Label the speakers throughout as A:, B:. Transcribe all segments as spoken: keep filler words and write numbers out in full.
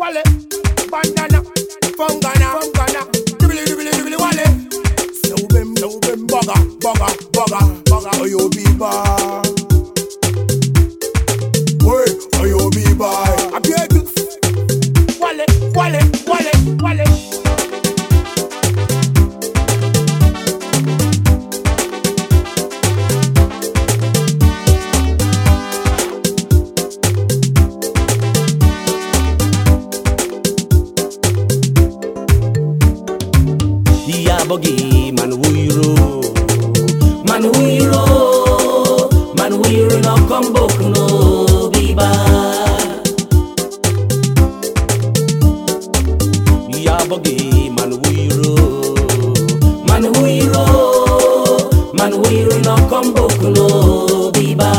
A: wale, bandana, fungana, fungana, dibili dibili dibili wale. Seubem, seubem, boga, boga, boga, boga. Oyo biba, wey, oyo biba. Abiegu, wale, wale, wale, wale.
B: Bogi man wiro, man wiro, man wiro no kombo kuno biba. Ya bogi man wiro, man wiro, man wiro no kombo kuno biba.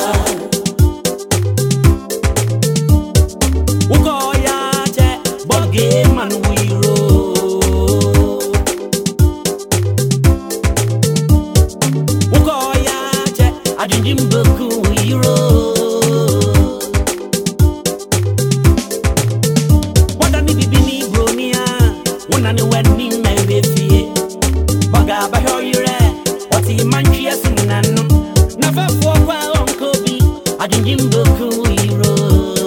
B: Uko ya che bogi man wiro. Jimboku hero. What an ibini bronia, one and one in my baby. Baga by her, you're what he manchias in an never for on Kobe. I didn't Jimboku hero.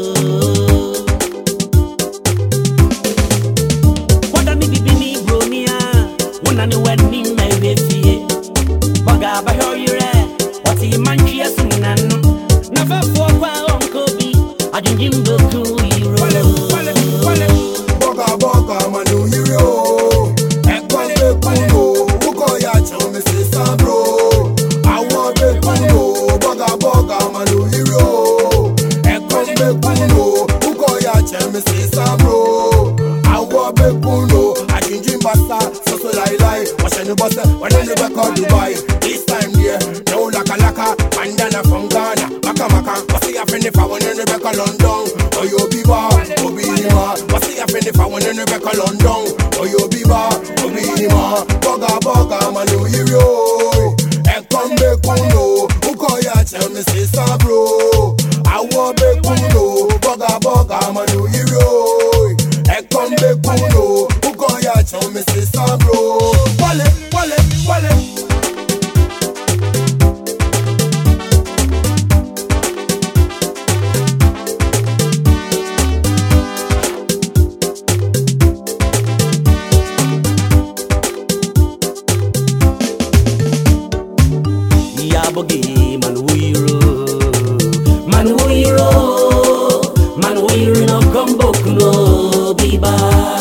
B: What an ibini bronia, one and one in my baby. Baga by her, you're what he manchias in an never for on Kobe. I didn't Jimboku hero.
A: Wale, wale, wale. Boga, boga, manu hero. Ekole kuno, uko ya chome se sabro. Awo be kuno, boga, boga, manu hero. Ekole kuno, uko ya chome se sabro. Awo be kuno, ajinjin basa, soso lai lai. Washenu basa, wanani bako Dubai. This time there, no laka laka, bandana from Ghana. Maka maka, wasi ya fene fa wanani bako London. Oyo biba, obi nima. Wasi ya fene fa wanani bako London. Oyo biba, obi nima. Boga boga manu hero. Ekombe kuno, uko ya cheme se sabro. Awo be kuno, boga boga manu hero. Ekombe kuno, uko ya cheme se sabro. Wale, wale, wale.
B: Bogi man wiro, man wiro, man wiro no kombo kuno biba.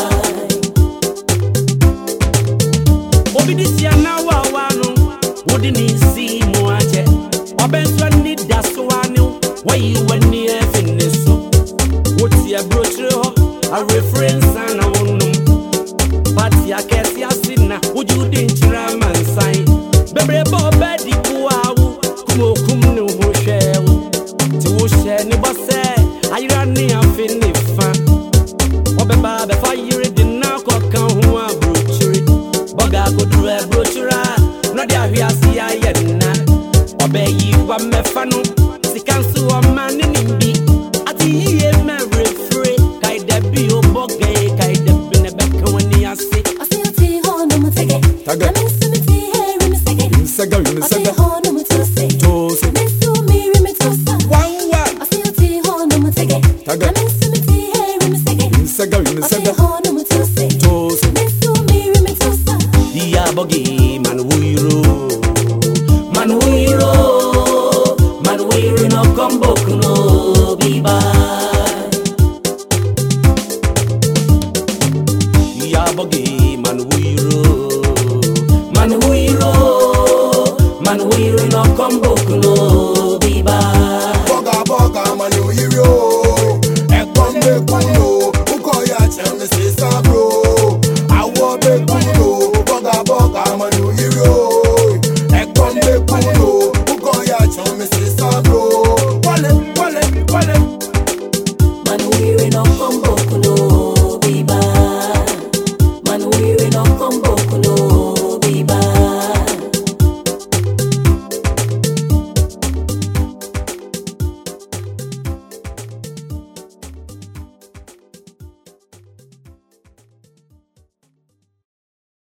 B: Obi disia na wa wano, wodi ni si muache. Obenswa ni daswanu, why you when ni e finiso. Woti a brochure ho, a reference ana wonum. Party a kesi asina, would you dinchira man sign? Bebre bo bedi kuwa. Kum no ho share ti wo share ni bosse ayira ni afin ni fa obeba be fa yire di na ko kan ho abrochiri boga go dru abrochira no dia hwiase aye na obeyi wa mefa no sikansu o man ni nimbi ati yiye me refre kai da bi o boga kai da bi ne be kan wani ase
C: asiyati ho no mutege
A: taga
C: simiti he ri misege
A: saga ri saga
C: ho no mutuse
A: tose
C: nesu mi ri mitusa
A: one one
C: asiyati ho no mutege
A: taga
C: simiti he ri misege
A: saga ri saga
C: ho no mutuse
A: tose
C: nesu mi ri mitusa
B: ya bogi man wiro, man wiro, man wiro no kombo kuno biba. Ya bogi